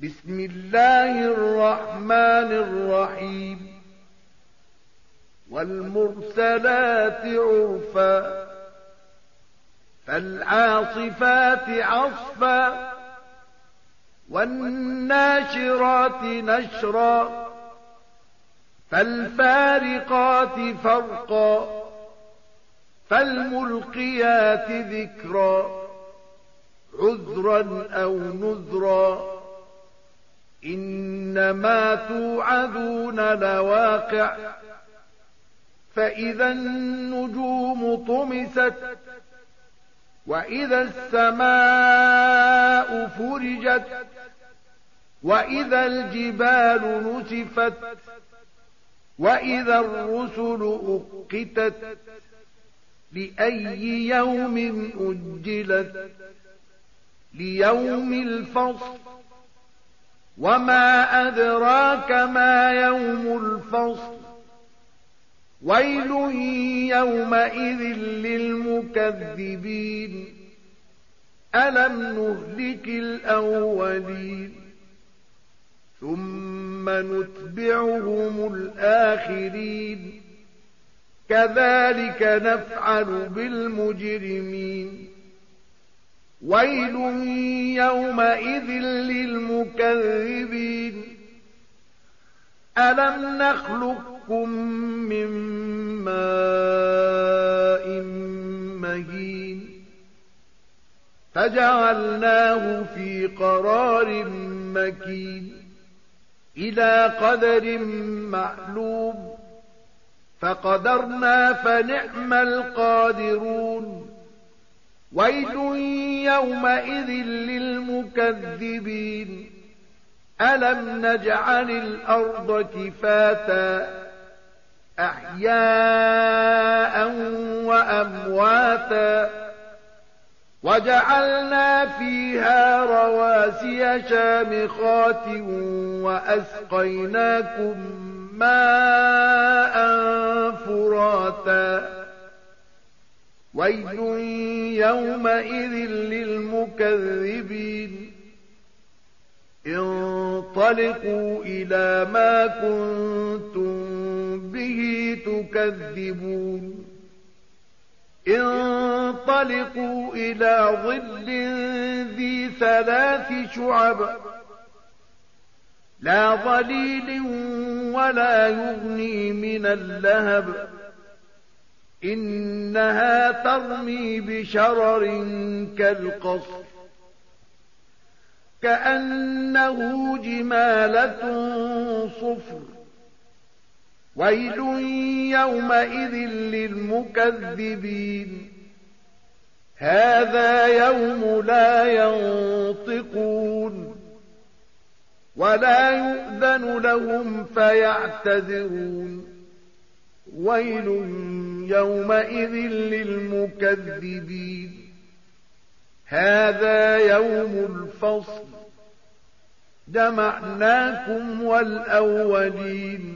بسم الله الرحمن الرحيم والمرسلات عرفا فالعاصفات عصفا والناشرات نشرا فالفارقات فرقا فالملقيات ذكرا عذرا أو نذرا إنما توعدون لواقع فإذا النجوم طمست وإذا السماء فرجت وإذا الجبال نسفت وإذا الرسل أقتت لأي يوم أجلت ليوم الفصل وما أدراك ما يوم الفصل ويل يومئذ للمكذبين ألم نهلك الأولين ثم نتبعهم الآخرين كذلك نفعل بالمجرمين ويل يومئذ للمكذبين ألم نخلقكم من ماء مهين فجعلناه في قرار مكين إلى قدر معلوم فقدرنا فنعم القادرون ويل يومئذ للمكذبين ألم نجعل الأرض كفاتا أحياء وأمواتا وجعلنا فيها رواسي شامخات وأسقيناكم ماء فراتا ويل يومئذ للمكذبين انطلقوا إلى ما كنتم به تكذبون انطلقوا إلى ظل ذي 3 شعب لا ظليل ولا يغني من اللهب إنها ترمي بشرر كالقصر كأنه جمالة صفر ويل يومئذ للمكذبين هذا يوم لا ينطقون ولا يؤذن لهم فيعتذرون ويل يومئذ للمكذبين هذا يوم الفصل جمعناكم والأولين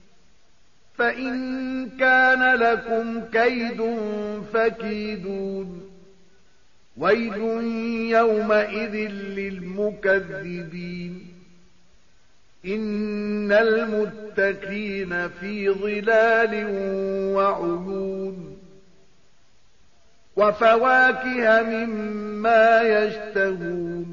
فإن كان لكم كيد فكيدون ويل يومئذ للمكذبين إن المتقين في ظلال وعيون وفواكه مما يشتهون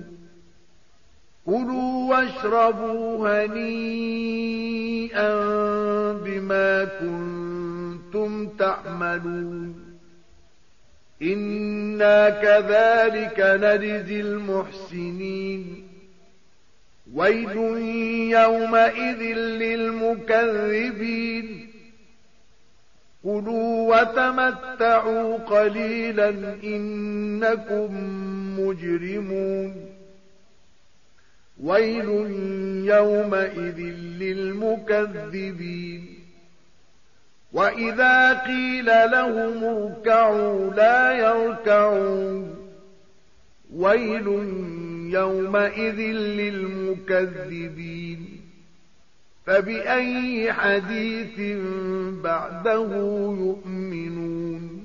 كلوا واشربوا هنيئا بما كنتم تعملون إنا كذلك نجزي المحسنين ويل يومئذ للمكذبين كلوا وتمتعوا قليلا إنكم مجرمون ويل يومئذ للمكذبين وإذا قيل لهم اركعوا لا يركعون ويل يومئذ للمكذبين فبأي حديث بعده يؤمنون